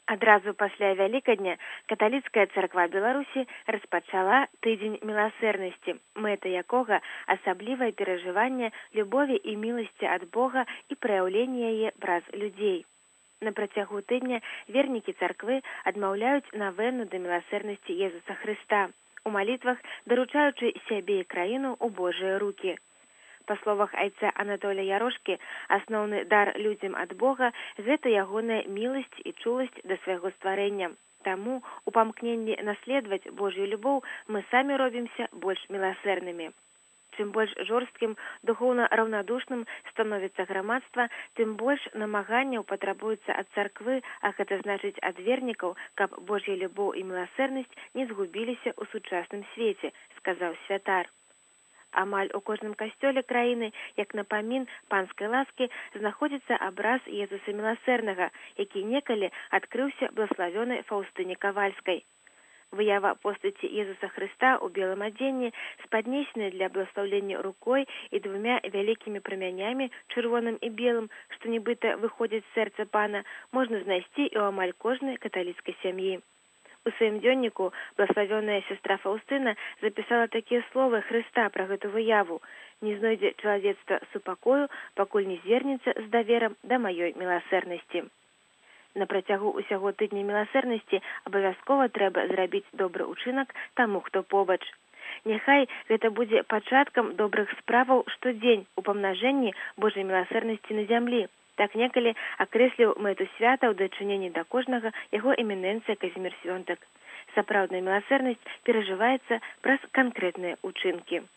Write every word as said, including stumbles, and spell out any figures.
Адразу пасля Вялікадня каталіцкая царква Беларусі распачала тыдзень міласэрнасці, мэта якога асаблівае перажыванне любові і міласці ад Бога і праяўленне яе праз людзей. На працягу тыдня вернікі царквы адмаўляюць навену да міласэрнасці Езуса Хрыста, у малітвах даручаючы сябе і краіну ў Божыя рукі. Па словах айца Анатолія Ярошкі, асноўны дар людзям ад Бога – гэта ягоная міласць і чуласць да свайго стварэння. Таму у памкненні наследаваць Божью любоў мы самі робімся больш міласэрнымі. Чым больш жорсткім, духоўна раўнадушным становіцца грамадства, тым больш намаганняў патрабуецца ад царквы, а гэта значыць ад вернікаў, каб Божья любоў і міласэрнасць не згубіліся ў сучасным свеце, сказаў святар. Амаль у кожным касцёле краіны, як напамін панскай ласкі, знаходзіцца абраз Езуса Міласэрнага, які некалі адкрыўся блаславёнай Фаўстыне Кавальскай. Выява постаці Езуса Хрыста ў белым адзенні, спаднесенай для бласлаўлення рукой і двумя вялікімі прамянямі, чырвоным і белым, што нібыта выходзяць з сэрца пана, можна знайсці і ў амаль кожнай каталіцкай сям'і. У сваім дзённіку блаславёная сястра Фаўстына запісала такія словы Хрыста пра гэту выяву: «Не знойдзе чалавецтва супакою, пакуль не звернецца з даверам да маёй міласэрнасці». На працягу ўсяго тыдня міласэрнасці абавязкова трэба зрабіць добры ўчынак таму, хто побач. Няхай гэта будзе пачаткам добрых справаў штодзень у памнажэнні Божай міласэрнасці на зямлі. Так некалі акрэсліў мэту свята ў дачыненні да кожнага яго эмінэнцыя Казімір Свёнтак. Сапраўдная міласэрнасць перажываецца праз канкрэтныя ўчынкі.